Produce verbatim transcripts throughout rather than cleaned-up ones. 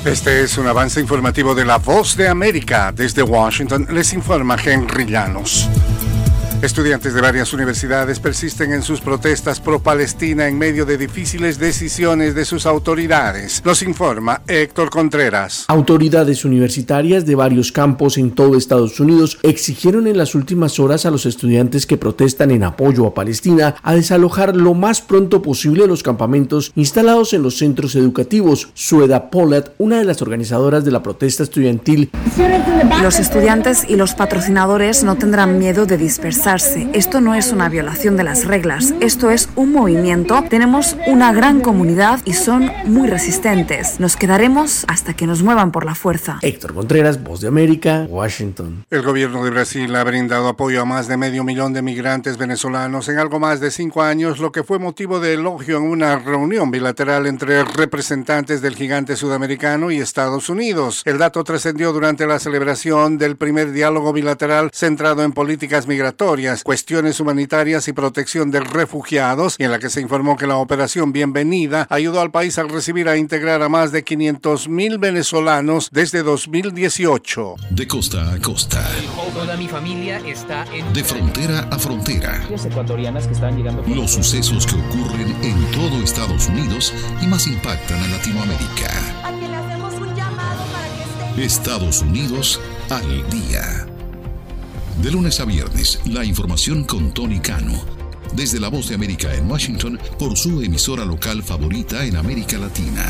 Este es un avance informativo de La Voz de América. Desde Washington les informa Henry Llanos. Estudiantes de varias universidades persisten en sus protestas pro-Palestina en medio de difíciles decisiones de sus autoridades. Nos informa Héctor Contreras. Autoridades universitarias de varios campos en todo Estados Unidos exigieron en las últimas horas a los estudiantes que protestan en apoyo a Palestina a desalojar lo más pronto posible los campamentos instalados en los centros educativos. Sueda Pollard, una de las organizadoras de la protesta estudiantil. Los estudiantes y los patrocinadores no tendrán miedo de dispersar. Esto no es una violación de las reglas, esto es un movimiento. Tenemos una gran comunidad y son muy resistentes. Nos quedaremos hasta que nos muevan por la fuerza. Héctor Contreras, Voz de América, Washington. El gobierno de Brasil ha brindado apoyo a más de medio millón de migrantes venezolanos en algo más de cinco años, lo que fue motivo de elogio en una reunión bilateral entre representantes del gigante sudamericano y Estados Unidos. El dato trascendió durante la celebración del primer diálogo bilateral centrado en políticas migratorias, cuestiones humanitarias y protección de refugiados, y en la que se informó que la operación Bienvenida ayudó al país a recibir e integrar a más de quinientos mil venezolanos desde dos mil dieciocho. De costa a costa. Toda mi familia está en... De frontera a frontera. Ecuatorianas que están llegando... Los sucesos que ocurren en todo Estados Unidos y más impactan a Latinoamérica. Aquí le hacemos un llamado para que esté... Estados Unidos al día. De lunes a viernes, la información con Tony Cano. Desde La Voz de América en Washington, por su emisora local favorita en América Latina.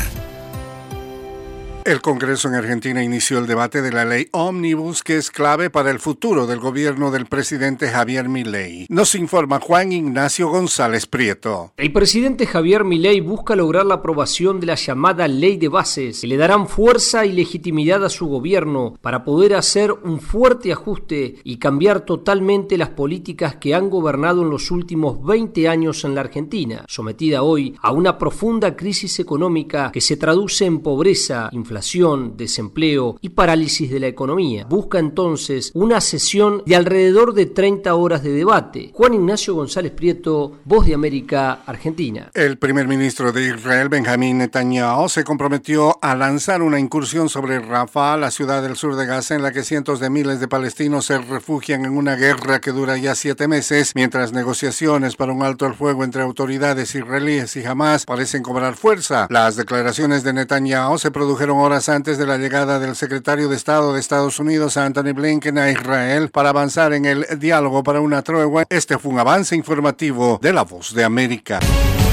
El Congreso en Argentina inició el debate de la ley Ómnibus, que es clave para el futuro del gobierno del presidente Javier Milei. Nos informa Juan Ignacio González Prieto. El presidente Javier Milei busca lograr la aprobación de la llamada Ley de Bases, que le darán fuerza y legitimidad a su gobierno para poder hacer un fuerte ajuste y cambiar totalmente las políticas que han gobernado en los últimos veinte años en la Argentina, sometida hoy a una profunda crisis económica que se traduce en pobreza, inflación, inflación, desempleo y parálisis de la economía. Busca entonces una sesión de alrededor de treinta horas de debate. Juan Ignacio González Prieto, Voz de América, Argentina. El primer ministro de Israel, Benjamín Netanyahu, se comprometió a lanzar una incursión sobre Rafah, la ciudad del sur de Gaza, en la que cientos de miles de palestinos se refugian en una guerra que dura ya siete meses, mientras negociaciones para un alto el fuego entre autoridades israelíes y Hamas parecen cobrar fuerza. Las declaraciones de Netanyahu se produjeron horas antes de la llegada del secretario de Estado de Estados Unidos, Antony Blinken, a Israel para avanzar en el diálogo para una tregua. Este fue un avance informativo de La Voz de América.